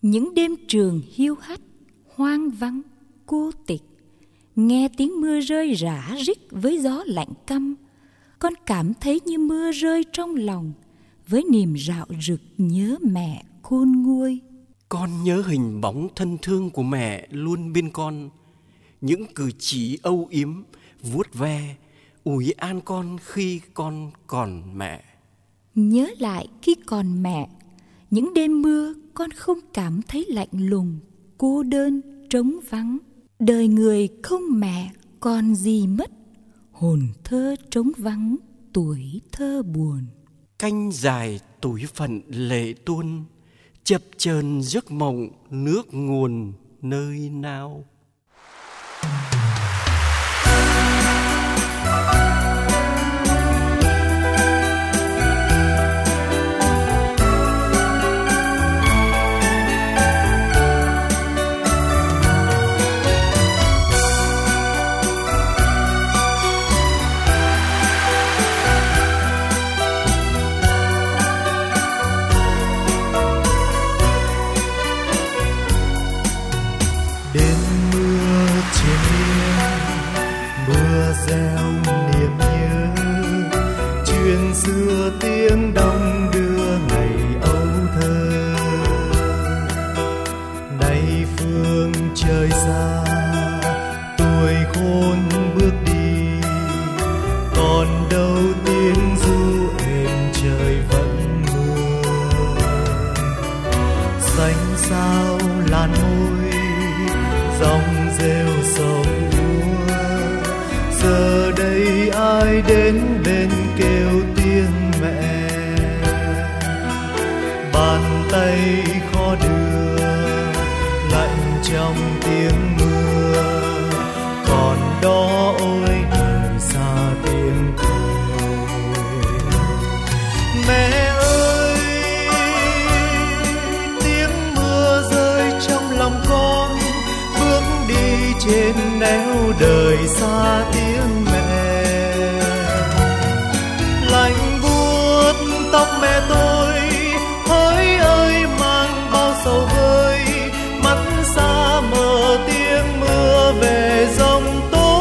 Những đêm trường hiu hắt, hoang vắng, cô tịch, nghe tiếng mưa rơi rả rích với gió lạnh căm, con cảm thấy như mưa rơi trong lòng, với niềm rạo rực nhớ mẹ khôn nguôi. Con nhớ hình bóng thân thương của mẹ luôn bên con, những cử chỉ âu yếm, vuốt ve, ủi an con khi con còn mẹ. Nhớ lại khi còn mẹ, những đêm mưa con không cảm thấy lạnh lùng, cô đơn, trống vắng. Đời người không mẹ còn gì mất, hồn thơ trống vắng, tuổi thơ buồn. Canh dài tuổi phận lệ tuôn, chập chờn giấc mộng nước nguồn nơi nào. Gieo niềm nhớ chuyện xưa, tiếng đong đưa ngày ấu thơ. Nay phương trời xa, tuổi khôn bước đi, còn đâu tiếng ru êm trời vẫn mưa. Xanh sao làn môi, dòng rêu sầu. Giờ đây ai đến bên kêu tiếng mẹ, bàn tay khó đưa lạnh trong tiếng mưa, còn đó ôi đời xa tiếng cười. Mẹ ơi, tiếng mưa rơi trong lòng con, bước đi trên nẻo đời xa tiếng mẹ. Lạnh buốt tóc mẹ tôi, hỡi ơi mang bao sầu vơi, mắt xa mờ tiếng mưa về giông tố.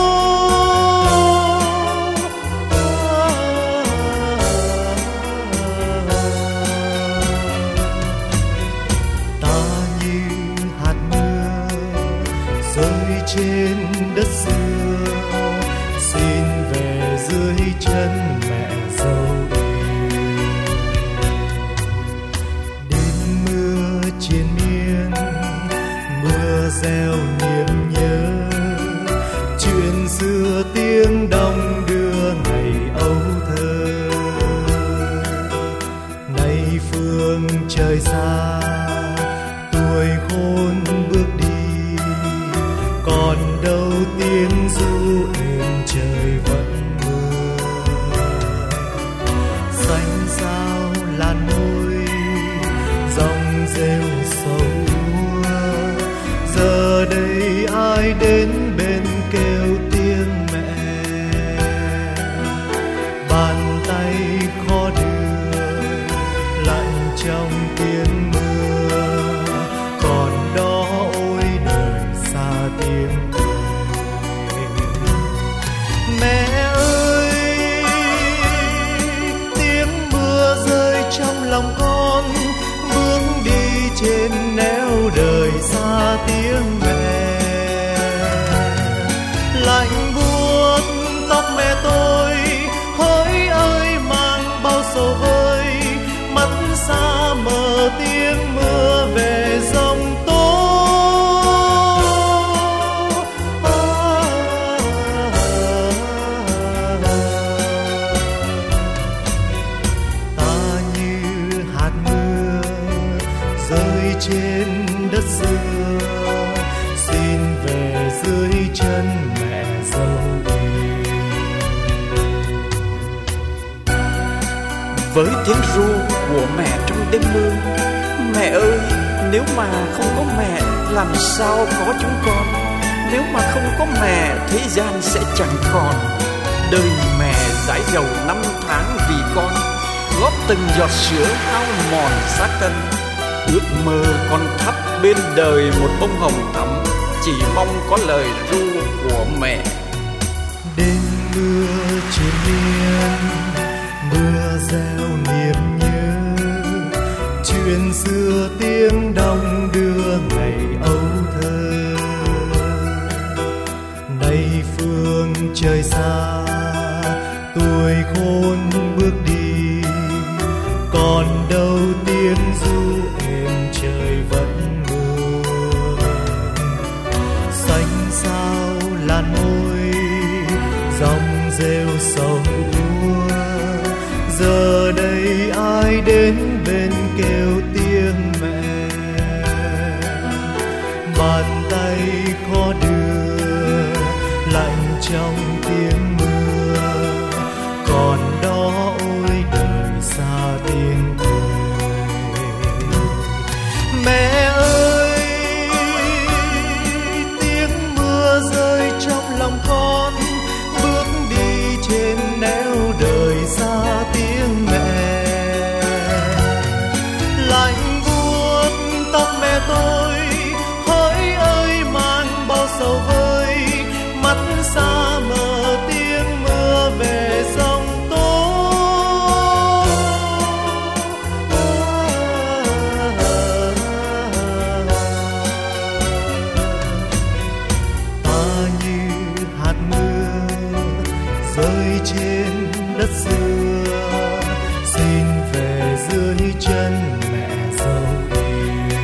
Ta như hạt mưa rơi trên đất xưa, xin về dưới chân mẹ dâu yêu. Đêm mưa triền miên, mưa gieo niềm nhớ chuyện xưa, tiếng đong đưa ngày ấu thơ. Nay phương trời xa, tuổi khôn bước đi, còn đâu tiếng ru êm trời vẫn mưa. Xanh sao làn môi, dòng rêu sầu úa. Giờ đây ai đến bên kêu tiếng mẹ, bàn tay khó đưa lạnh trong tiếng mưa, còn đó ôi đời xa tiếng cười. Mẹ ơi, tiếng mưa rơi trong lòng con, bước đi trên nẻo đời xa tiếng mẹ. Lạnh buốt tóc mẹ tôi, hỡi ơi mang bao sầu vơi, mắt xa mờ tiếng mưa về giông tố. Ta như hạt mưa rơi trên đất xưa, xin về dưới chân mẹ dâu yêu. Với tiếng ru của mẹ trong đêm mưa, mẹ ơi, nếu mà không có mẹ làm sao có chúng con. Nếu mà không có mẹ, thế gian sẽ chẳng còn. Đời mẹ dãi dầu năm tháng vì con, góp từng giọt sữa hao mòn xác thân. Ước mơ con bên đời một bông hồng thắm, chỉ mong có lời ru của mẹ. Đêm mưa triền miên, mưa reo niềm nhớ, chuyện xưa tiếng đong đưa ngày ấu thơ. Nay phương trời xa, tuổi khôn bước đi, còn đâu tiếng ru êm trời vẫn mưa. Xanh sao làn môi, dòng rêu sầu úa, giờ đây ai đến bên kêu tiếng mẹ. Bàn tay khó đưa lạnh trong tiếng mưa, còn đó ôi đời xa tiếng cười. Mẹ ơi, tiếng mưa rơi trong lòng con, bước đi trên nẻo đời xa tiếng mẹ. Lạnh buốt tóc mẹ tôi, hỡi ơi mang bao sầu vơi, mắt xa mờ tiếng mưa về dòng tố. Ta như hạt mưa rơi trên đất xưa, xin về dưới chân mẹ dấu yêu.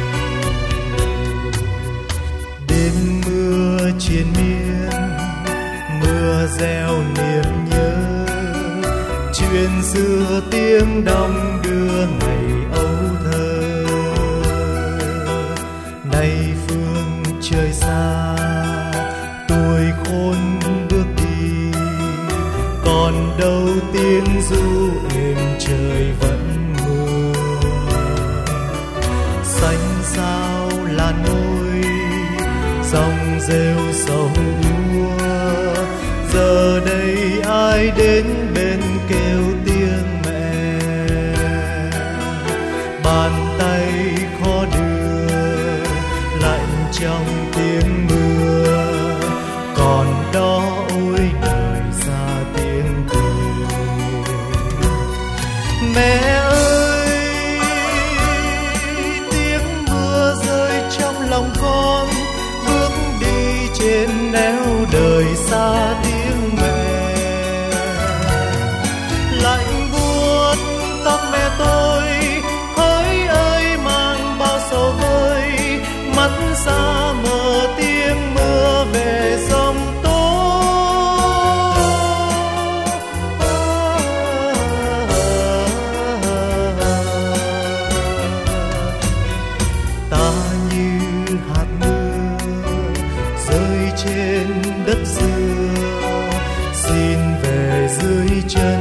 Đêm mưa triền miên, mưa reo niềm nhớ, chuyện xưa tiếng đong đưa ngày ấu thơ. Nay phương trời xa, tuổi khôn bước đi, còn đâu tiếng ru êm trời vẫn mưa. Xanh sao làn môi, dòng rêu sầu úa, giờ đây ai đến bên kêu tiếng mẹ. Bàn tay khó đưa lạnh trong tiếng mưa, còn đó ôi đời xa tiếng cười. Mẹ ơi, tiếng mưa rơi trong lòng con, bước đi trên nẻo đời xa tiếng mẹ. Lạnh buốt tóc mẹ tôi, hỡi ơi mang bao sầu vơi, mắt xa mờ tiếng mưa về dòng tố. Ta như hạt mưa rơi trên đất xưa, xin về dưới chân